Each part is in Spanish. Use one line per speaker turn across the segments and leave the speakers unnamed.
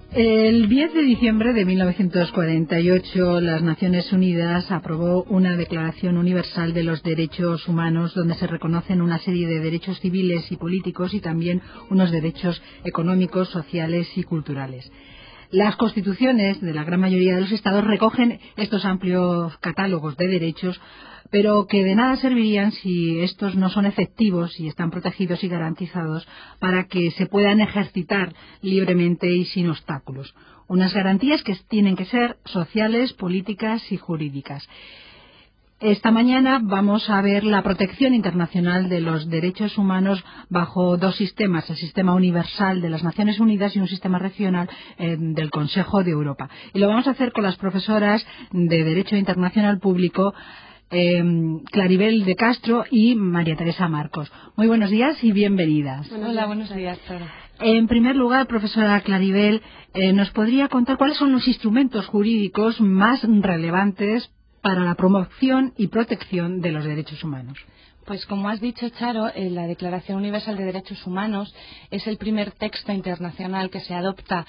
El 10 de diciembre de 1948, las Naciones Unidas aprobó una Declaración Universal de los Derechos Humanos, donde se reconocen una serie de derechos civiles y políticos y también unos derechos económicos, sociales y culturales. Las constituciones de la gran mayoría de los estados recogen estos amplios catálogos de derechos, pero que de nada servirían si estos no son efectivos y están protegidos y garantizados para que se puedan ejercitar libremente y sin obstáculos. Unas garantías que tienen que ser sociales, políticas y jurídicas. Esta mañana vamos a ver la protección internacional de los derechos humanos bajo dos sistemas, el sistema universal de las Naciones Unidas y un sistema regional del Consejo de Europa. Y lo vamos a hacer con las profesoras de Derecho Internacional Público, Claribel de Castro y María Teresa Marcos. Muy buenos días y bienvenidas.
Hola, buenos días, Sara.
En primer lugar, profesora Claribel, ¿nos podría contar cuáles son los instrumentos jurídicos más relevantes para la promoción y protección de los derechos humanos?
Pues como has dicho, Charo, la Declaración Universal de Derechos Humanos es el primer texto internacional que se adopta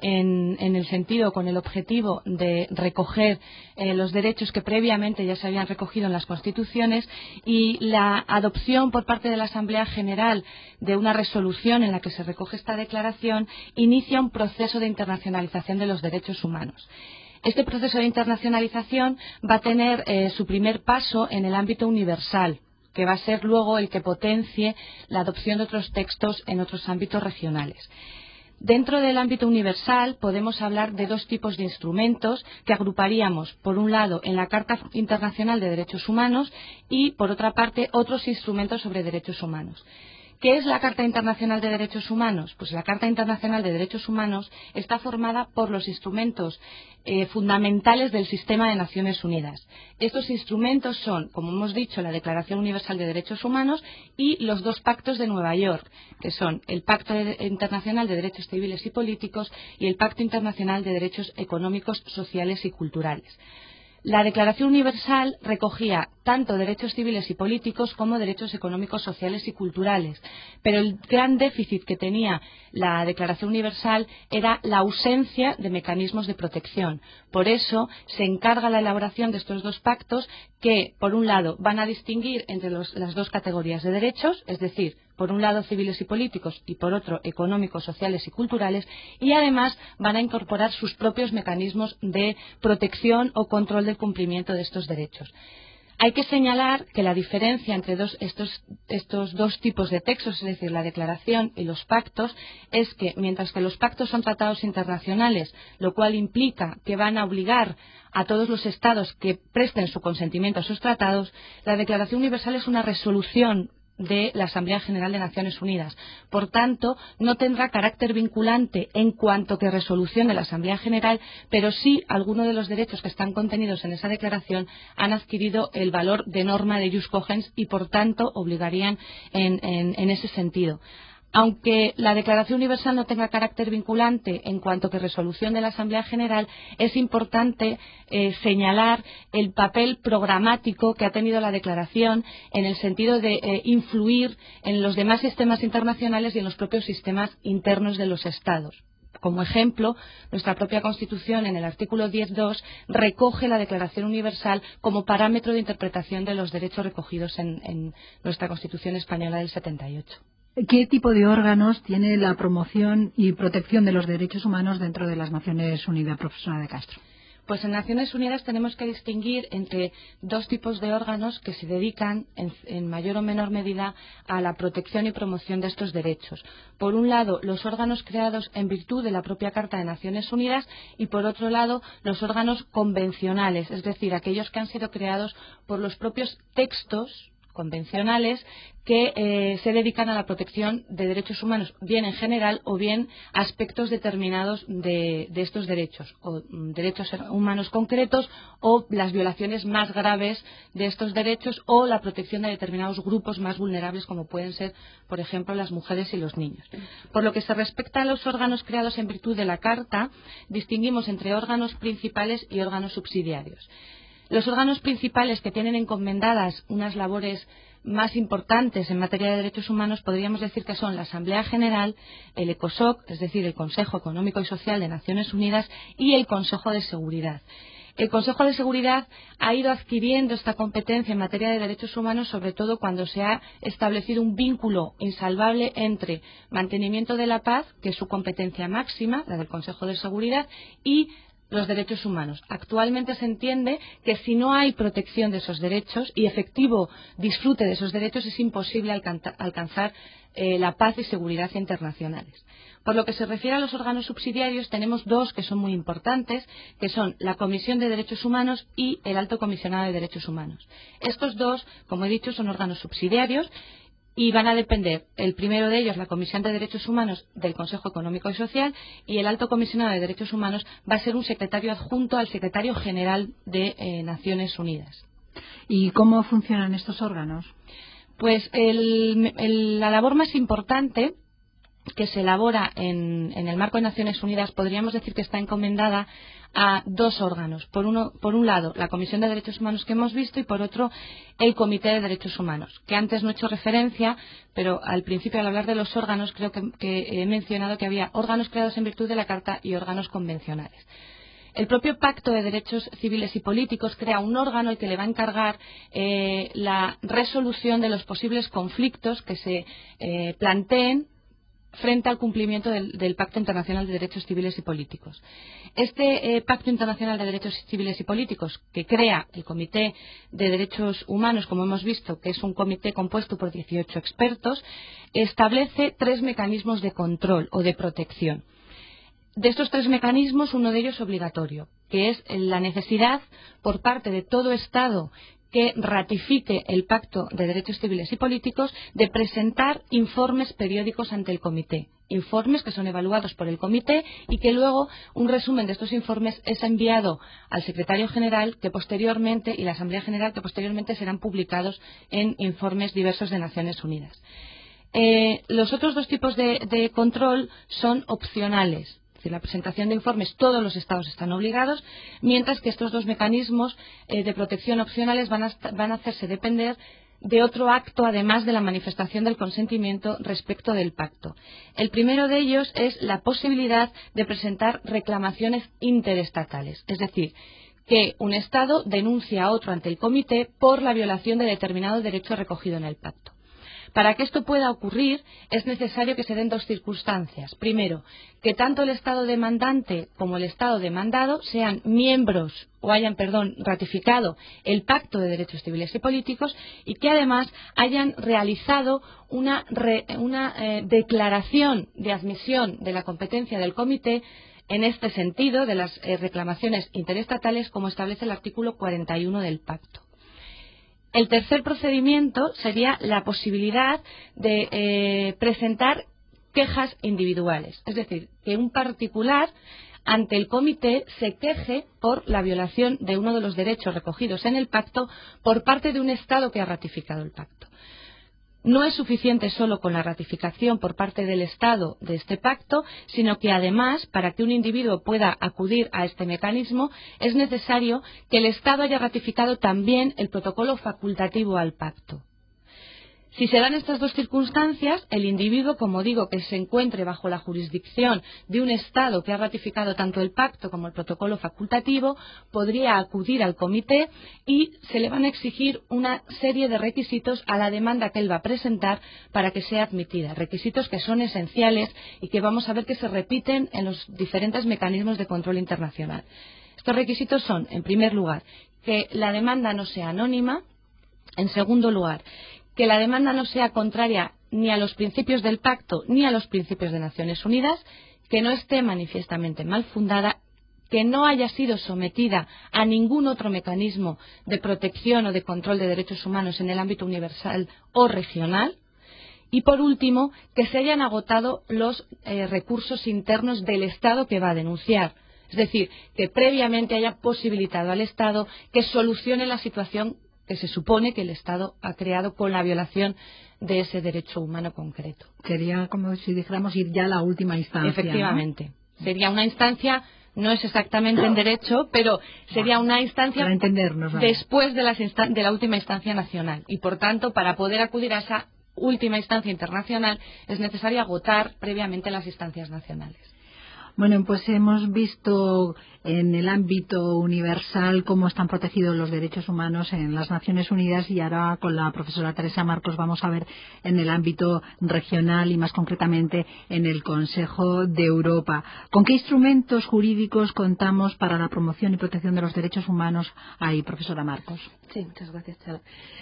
en el sentido, con el objetivo de recoger los derechos que previamente ya se habían recogido en las constituciones, y la adopción por parte de la Asamblea General de una resolución en la que se recoge esta declaración inicia un proceso de internacionalización de los derechos humanos. Este proceso de internacionalización va a tener su primer paso en el ámbito universal, que va a ser luego el que potencie la adopción de otros textos en otros ámbitos regionales. Dentro del ámbito universal podemos hablar de dos tipos de instrumentos que agruparíamos, por un lado, en la Carta Internacional de Derechos Humanos y, por otra parte, otros instrumentos sobre derechos humanos. ¿Qué es la Carta Internacional de Derechos Humanos? Pues la Carta Internacional de Derechos Humanos está formada por los instrumentos fundamentales del sistema de Naciones Unidas. Estos instrumentos son, como hemos dicho, la Declaración Universal de Derechos Humanos y los dos pactos de Nueva York, que son el Pacto Internacional de Derechos Civiles y Políticos y el Pacto Internacional de Derechos Económicos, Sociales y Culturales. La Declaración Universal recogía tanto derechos civiles y políticos como derechos económicos, sociales y culturales, pero el gran déficit que tenía la Declaración Universal era la ausencia de mecanismos de protección. Por eso se encarga la elaboración de estos dos pactos que, por un lado, van a distinguir entre las dos categorías de derechos, es decir, por un lado civiles y políticos y por otro económicos, sociales y culturales, y además van a incorporar sus propios mecanismos de protección o control del cumplimiento de estos derechos. Hay que señalar que la diferencia entre estos dos tipos de textos, es decir, la declaración y los pactos, es que mientras que los pactos son tratados internacionales, lo cual implica que van a obligar a todos los estados que presten su consentimiento a esos tratados, la Declaración Universal es una resolución de la Asamblea General de Naciones Unidas. Por tanto, no tendrá carácter vinculante en cuanto que resolución de la Asamblea General, pero sí algunos de los derechos que están contenidos en esa declaración han adquirido el valor de norma de jus cogens y, por tanto, obligarían en ese sentido. Aunque la Declaración Universal no tenga carácter vinculante en cuanto que resolución de la Asamblea General, es importante señalar el papel programático que ha tenido la Declaración en el sentido de influir en los demás sistemas internacionales y en los propios sistemas internos de los Estados. Como ejemplo, nuestra propia Constitución, en el artículo 10.2, recoge la Declaración Universal como parámetro de interpretación de los derechos recogidos en nuestra Constitución española del 78.
¿Qué tipo de órganos tiene la promoción y protección de los derechos humanos dentro de las Naciones Unidas, profesora de Castro?
Pues en Naciones Unidas tenemos que distinguir entre dos tipos de órganos que se dedican en mayor o menor medida a la protección y promoción de estos derechos. Por un lado, los órganos creados en virtud de la propia Carta de Naciones Unidas y, por otro lado, los órganos convencionales, es decir, aquellos que han sido creados por los propios textos convencionales que se dedican a la protección de derechos humanos, bien en general o bien aspectos determinados de estos derechos, o derechos humanos concretos, o las violaciones más graves de estos derechos, o la protección de determinados grupos más vulnerables, como pueden ser, por ejemplo, las mujeres y los niños. Por lo que se respecta a los órganos creados en virtud de la Carta, distinguimos entre órganos principales y órganos subsidiarios. Los órganos principales, que tienen encomendadas unas labores más importantes en materia de derechos humanos podríamos decir que son la Asamblea General, el ECOSOC, es decir, el Consejo Económico y Social de Naciones Unidas, y el Consejo de Seguridad. El Consejo de Seguridad ha ido adquiriendo esta competencia en materia de derechos humanos, sobre todo cuando se ha establecido un vínculo insalvable entre mantenimiento de la paz, que es su competencia máxima, la del Consejo de Seguridad, y los derechos humanos. Actualmente se entiende que si no hay protección de esos derechos y efectivo disfrute de esos derechos, es imposible alcanzar la paz y seguridad internacionales. Por lo que se refiere a los órganos subsidiarios, tenemos dos que son muy importantes, que son la Comisión de Derechos Humanos y el Alto Comisionado de Derechos Humanos. Estos dos, como he dicho, son órganos subsidiarios y van a depender, el primero de ellos, la Comisión de Derechos Humanos, del Consejo Económico y Social, y el Alto Comisionado de Derechos Humanos va a ser un secretario adjunto al Secretario General de Naciones Unidas.
¿Y cómo funcionan estos órganos?
Pues la labor más importante que se elabora en el marco de Naciones Unidas podríamos decir que está encomendada a dos órganos. Por un lado, la Comisión de Derechos Humanos que hemos visto y por otro, el Comité de Derechos Humanos, que antes no he hecho referencia, pero al principio al hablar de los órganos creo que he mencionado que había órganos creados en virtud de la Carta y órganos convencionales. El propio Pacto de Derechos Civiles y Políticos crea un órgano al que le va a encargar la resolución de los posibles conflictos que se planteen frente al cumplimiento del Pacto Internacional de Derechos Civiles y Políticos. Este Pacto Internacional de Derechos Civiles y Políticos, que crea el Comité de Derechos Humanos, como hemos visto, que es un comité compuesto por 18 expertos, establece 3 mecanismos de control o de protección. De estos 3 mecanismos, uno de ellos es obligatorio, que es la necesidad por parte de todo Estado que ratifique el Pacto de Derechos Civiles y Políticos de presentar informes periódicos ante el Comité. Informes que son evaluados por el Comité y que luego un resumen de estos informes es enviado al Secretario General y la Asamblea General, que posteriormente serán publicados en informes diversos de Naciones Unidas. Los otros 2 tipos de control son opcionales. Es decir, la presentación de informes, todos los Estados están obligados, mientras que estos 2 mecanismos de protección opcionales van a hacerse depender de otro acto, además de la manifestación del consentimiento respecto del pacto. El primero de ellos es la posibilidad de presentar reclamaciones interestatales, es decir, que un Estado denuncia a otro ante el Comité por la violación de determinado derecho recogido en el pacto. Para que esto pueda ocurrir es necesario que se den 2 circunstancias. Primero, que tanto el Estado demandante como el Estado demandado sean miembros o hayan ratificado el Pacto de Derechos Civiles y Políticos y que además hayan realizado una declaración de admisión de la competencia del Comité en este sentido de las reclamaciones interestatales, como establece el artículo 41 del Pacto. El tercer procedimiento sería la posibilidad de presentar quejas individuales, es decir, que un particular ante el Comité se queje por la violación de uno de los derechos recogidos en el pacto por parte de un Estado que ha ratificado el pacto. No es suficiente solo con la ratificación por parte del Estado de este pacto, sino que además, para que un individuo pueda acudir a este mecanismo, es necesario que el Estado haya ratificado también el protocolo facultativo al pacto. Si se dan estas 2 circunstancias, el individuo, como digo, que se encuentre bajo la jurisdicción de un Estado que ha ratificado tanto el pacto como el protocolo facultativo, podría acudir al Comité y se le van a exigir una serie de requisitos a la demanda que él va a presentar para que sea admitida. Requisitos que son esenciales y que vamos a ver que se repiten en los diferentes mecanismos de control internacional. Estos requisitos son, en primer lugar, que la demanda no sea anónima. En segundo lugar, que la demanda no sea contraria ni a los principios del pacto ni a los principios de Naciones Unidas, que no esté manifiestamente mal fundada, que no haya sido sometida a ningún otro mecanismo de protección o de control de derechos humanos en el ámbito universal o regional, y por último, que se hayan agotado los recursos internos del Estado que va a denunciar. Es decir, que previamente haya posibilitado al Estado que solucione la situación que se supone que el Estado ha creado con la violación de ese derecho humano concreto.
Sería como si dijéramos ir ya a la última instancia.
Efectivamente.
¿No?
Sería una instancia no es exactamente en derecho, pero sería una instancia
para entendernos,
después de la última instancia nacional. Y, por tanto, para poder acudir a esa última instancia internacional es necesario agotar previamente las instancias nacionales.
Bueno, pues hemos visto en el ámbito universal cómo están protegidos los derechos humanos en las Naciones Unidas, y ahora con la profesora Teresa Marcos vamos a ver en el ámbito regional y más concretamente en el Consejo de Europa. ¿Con qué instrumentos jurídicos contamos para la promoción y protección de los derechos humanos ahí, profesora Marcos?
Sí, muchas gracias, Charo.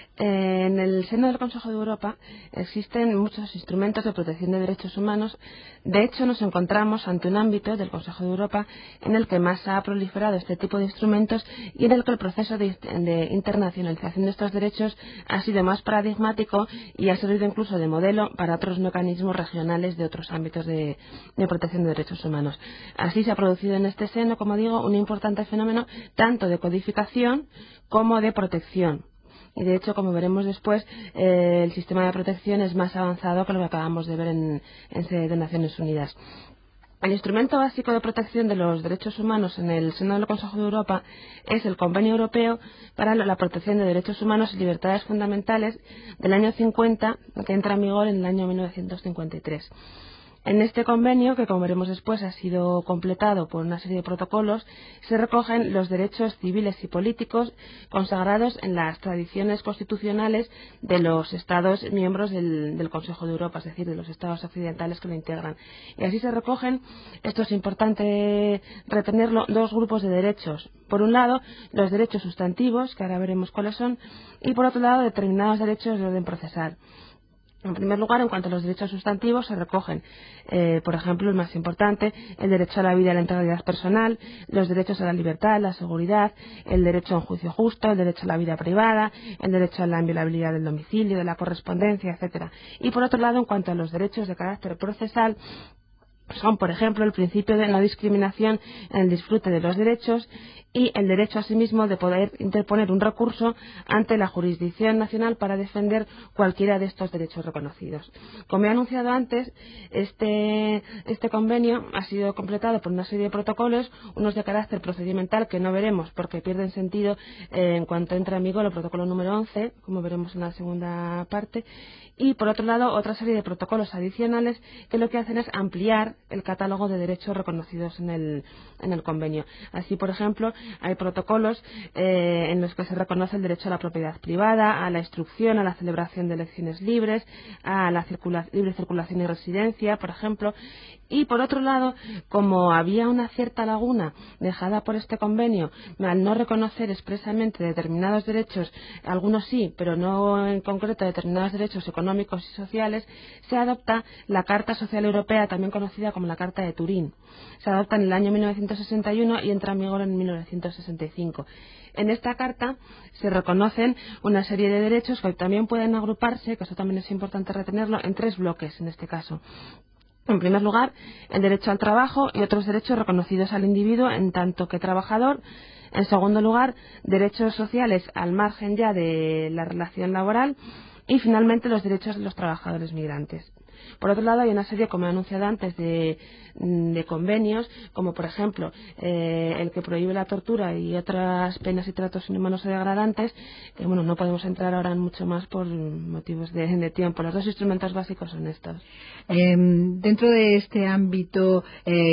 En el seno del Consejo de Europa existen muchos instrumentos de protección de derechos humanos. De hecho, nos encontramos ante un ámbito del Consejo de Europa en el que más ha proliferado este tipo de instrumentos y en el que el proceso de internacionalización de estos derechos ha sido más paradigmático y ha servido incluso de modelo para otros mecanismos regionales de otros ámbitos de protección de derechos humanos. Así se ha producido en este seno, como digo, un importante fenómeno tanto de codificación como de protección. Y de hecho, como veremos después, el sistema de protección es más avanzado que lo que acabamos de ver en sede de Naciones Unidas. El instrumento básico de protección de los derechos humanos en el seno del Consejo de Europa es el Convenio Europeo para la Protección de Derechos Humanos y Libertades Fundamentales del año 50, que entra en vigor en el año 1953. En este convenio, que como veremos después ha sido completado por una serie de protocolos, se recogen los derechos civiles y políticos consagrados en las tradiciones constitucionales de los Estados miembros del Consejo de Europa, es decir, de los Estados occidentales que lo integran. Y así se recogen, esto es importante retenerlo, dos grupos de derechos. Por un lado, los derechos sustantivos, que ahora veremos cuáles son, y por otro lado, determinados derechos de orden procesal. En primer lugar, en cuanto a los derechos sustantivos, se recogen, por ejemplo, el más importante, el derecho a la vida y a la integridad personal, los derechos a la libertad, la seguridad, el derecho a un juicio justo, el derecho a la vida privada, el derecho a la inviolabilidad del domicilio, de la correspondencia, etcétera. Y por otro lado, en cuanto a los derechos de carácter procesal, son, por ejemplo, el principio de no discriminación en el disfrute de los derechos y el derecho asimismo de poder interponer un recurso ante la jurisdicción nacional para defender cualquiera de estos derechos reconocidos. Como he anunciado antes, este convenio ha sido completado por una serie de protocolos, unos de carácter procedimental que no veremos porque pierden sentido en cuanto entra en vigor el protocolo número 11, como veremos en la segunda parte, y por otro lado otra serie de protocolos adicionales que lo que hacen es ampliar el catálogo de derechos reconocidos en el convenio. Así, por ejemplo, hay protocolos en los que se reconoce el derecho a la propiedad privada, a la instrucción, a la celebración de elecciones libres, a la libre circulación y residencia, por ejemplo. Y por otro lado, como había una cierta laguna dejada por este convenio al no reconocer expresamente determinados derechos, algunos sí, pero no en concreto determinados derechos económicos y sociales, se adopta la Carta Social Europea, también conocida como la Carta de Turín. Se adopta en el año 1961 y entra en vigor en 1965. En esta carta se reconocen una serie de derechos que también pueden agruparse, que eso también es importante retenerlo, en tres bloques en este caso. En primer lugar, el derecho al trabajo y otros derechos reconocidos al individuo en tanto que trabajador. En segundo lugar, derechos sociales al margen ya de la relación laboral. Y finalmente, los derechos de los trabajadores migrantes. Por otro lado, hay una serie, como he anunciado antes, de convenios, como por ejemplo el que prohíbe la tortura y otras penas y tratos inhumanos o degradantes, que bueno, no podemos entrar ahora en mucho más por motivos de tiempo. Los dos instrumentos básicos son estos.
Dentro de este ámbito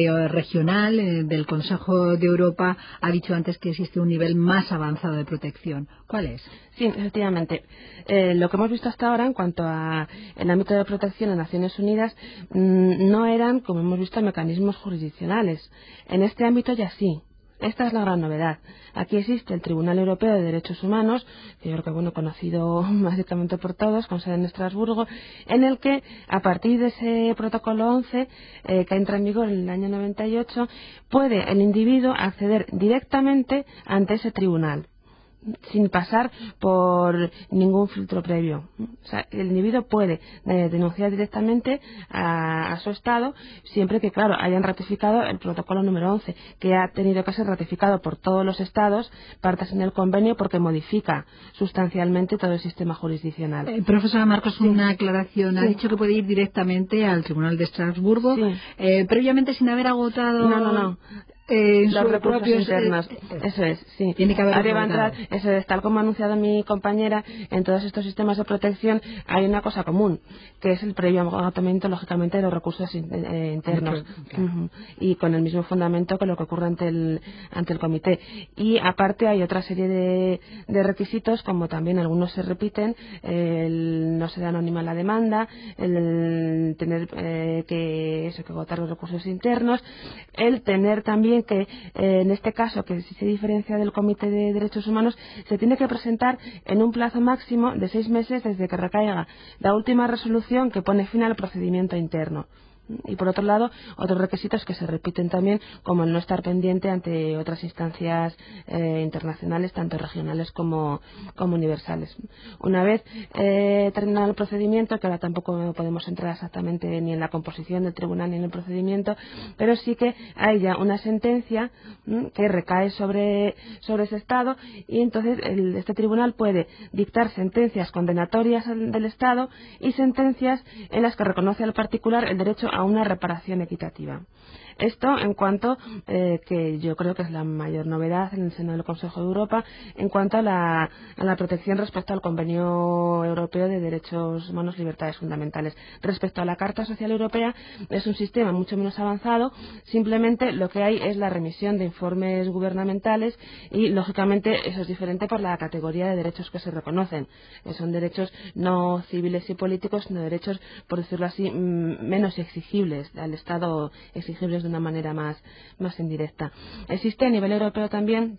regional del Consejo de Europa, ha dicho antes que existe un nivel más avanzado de protección. ¿Cuál es?
Sí, efectivamente. Lo que hemos visto hasta ahora en cuanto a el ámbito de protección en Naciones Unidas no eran, como hemos visto, mecanismos jurisdiccionales. En este ámbito ya sí. Esta es la gran novedad. Aquí existe el Tribunal Europeo de Derechos Humanos, que yo creo que conocido básicamente por todos, con sede en Estrasburgo, en el que a partir de ese protocolo 11, que entra en vigor en el año 98, puede el individuo acceder directamente ante ese tribunal, sin pasar por ningún filtro previo. O sea, el individuo puede denunciar directamente a su Estado, siempre que, claro, hayan ratificado el protocolo número 11, que ha tenido que ser ratificado por todos los Estados, partes en el convenio, porque modifica sustancialmente todo el sistema jurisdiccional.
Profesora Marcos,
sí.
Una aclaración. Ha dicho que puede ir directamente al Tribunal de Estrasburgo,
sí.
Previamente sin haber agotado...
No. los recursos internos. Eso es, sí.
Tiene que haber
Ahora va a entrar, eso es, tal como ha anunciado mi compañera, en todos estos sistemas de protección hay una cosa común, que es el previo agotamiento, lógicamente, de los recursos internos.
Claro.
Y con el mismo fundamento que lo que ocurre ante el comité. Y aparte hay otra serie de requisitos, como también algunos se repiten, el no ser anónima la demanda, el tener que agotar los recursos internos, el tener también que, en este caso, que si se diferencia del Comité de Derechos Humanos, se tiene que presentar en un plazo máximo de 6 meses desde que recaiga la última resolución que pone fin al procedimiento interno. Y por otro lado, otros requisitos que se repiten también, como el no estar pendiente ante otras instancias internacionales, tanto regionales como universales. Una vez terminado el procedimiento, que ahora tampoco podemos entrar exactamente ni en la composición del tribunal ni en el procedimiento, pero sí que hay ya una sentencia que recae sobre ese Estado, y entonces este tribunal puede dictar sentencias condenatorias del Estado y sentencias en las que reconoce al particular el derecho a una reparación equitativa. Esto en cuanto, que yo creo que es la mayor novedad en el seno del Consejo de Europa, en cuanto a la protección respecto al Convenio Europeo de Derechos Humanos y Libertades Fundamentales. Respecto a la Carta Social Europea, es un sistema mucho menos avanzado, simplemente lo que hay es la remisión de informes gubernamentales y, lógicamente, eso es diferente por la categoría de derechos que se reconocen. Son derechos no civiles y políticos, sino derechos, por decirlo así, menos exigibles al Estado, exigibles de una manera más indirecta. Existe a nivel europeo también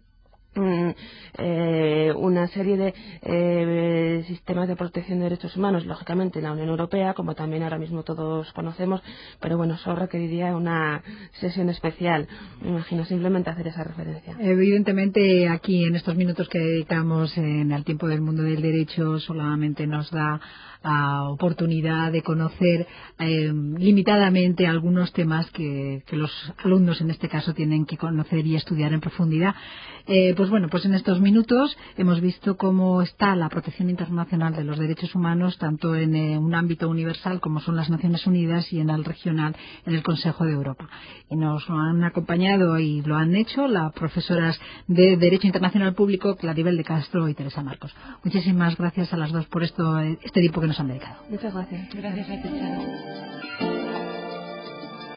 una serie de sistemas de protección de derechos humanos, lógicamente en la Unión Europea, como también ahora mismo todos conocemos, pero bueno, eso requeriría una sesión especial, me imagino, simplemente hacer esa referencia.
Evidentemente, aquí en estos minutos que dedicamos al tiempo del mundo del derecho, solamente nos da oportunidad de conocer limitadamente algunos temas que los alumnos en este caso tienen que conocer y estudiar en profundidad. Pues en estos minutos hemos visto cómo está la protección internacional de los derechos humanos, tanto en un ámbito universal como son las Naciones Unidas y en el regional, en el Consejo de Europa. Y nos han acompañado y lo han hecho las profesoras de Derecho Internacional Público, Claribel de Castro y Teresa Marcos. Muchísimas gracias a las dos por este tiempo que nos han dedicado.
Muchas gracias.
Gracias a ti, Charo.